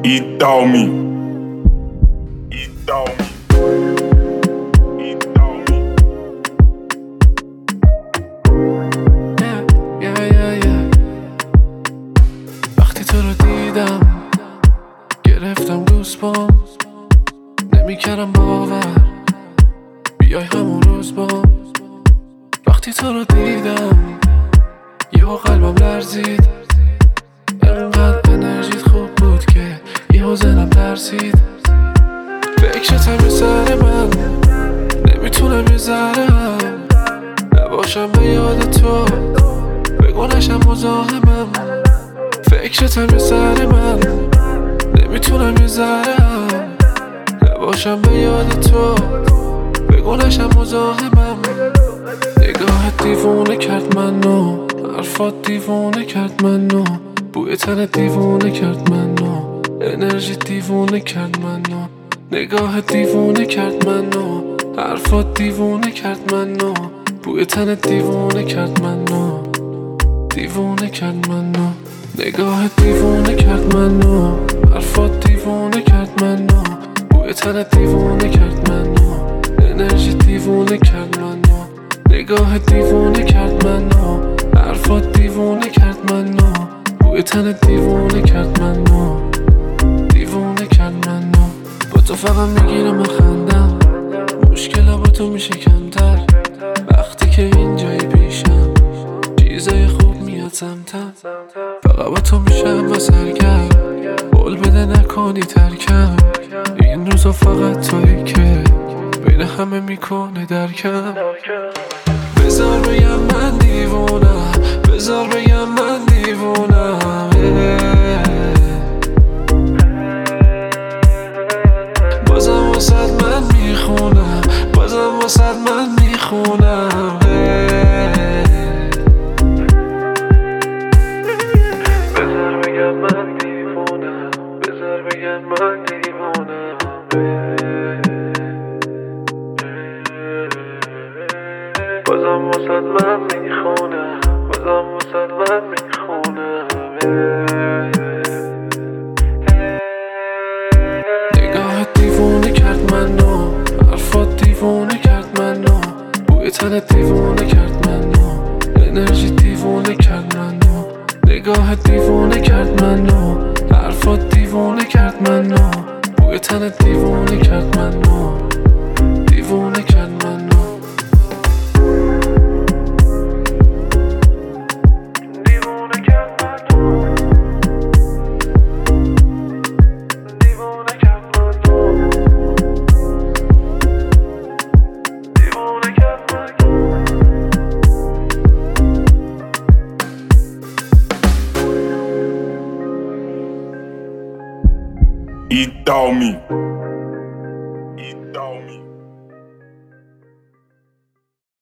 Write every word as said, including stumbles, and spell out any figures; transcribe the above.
Eat on me. Eat on me. Eat on me. Yeah, yeah, yeah, yeah. وقتی تو رو دیدم گرفتم گوزبام، نمیکردم باور بیای همون روز بام. وقتی تو رو دیدم یهو قلبم لرزید، انقدر انرژیت خوب بود که یهو زنم ترسید. فکرتم یه سر من، نمیتونم یه ذره هم نباشم به یاد تو، بگو نشم مزاحمم. فکرتم یه سر من، نمیتونم یه ذره هم نباشم به یاد تو، بگو نشم مزاحمم. نگاهت دیوونه کرد منو، حرفات دیوونه کرد منو، بوی تنت دیوونه کرد منو، انرژی دیوونه کرد منو. نگاهت دیوونه کرد منو، حرفات دیوونه کرد منو، بوی تنت دیوونه کرد منو، دیوونه کرد منو. نگاهت دیوونه کرد منو، حرفات دیوونه کرد منو، بوی تنت دیوونه کرد منو، انرژی دیوونه کرد منو. نگاهت دیوونه کرد منو، حرفات دیوونه کرد منو، بوی تنت دیوونه کرد منو، دیوونه کرد منو. با تو فقط میگیرم خندم، مشکل با تو میشه کمتر وقتی که اینجایی پیشم، چیزای خوب میاد سمتم. فقط با تو میشم و سرگرم، قول بده نکنی ترکم، این روزا فقط تویی که بین همه میکنه درکم. بذار بگم من دیوونم، بذار بگم من دیوونم، بازم واسد من میخونم، بازم واسد من میخونم. بذار بگم من دیوونم، بذار بگم من دیوونم، بازم واسد من میخونم، بازم واسد من میخونم. نگاهت دیوونه کرد منو، حرفات دیوونه کرد منو، بوی تنت دیوونه کرد منو، انرژی دیوونه کرد منو. نگاهت دیوونه کرد منو، حرفات دیوونه کرد منو، بوی تنت دیوونه کرد منو، دیوونه کرد منو. Eat on me.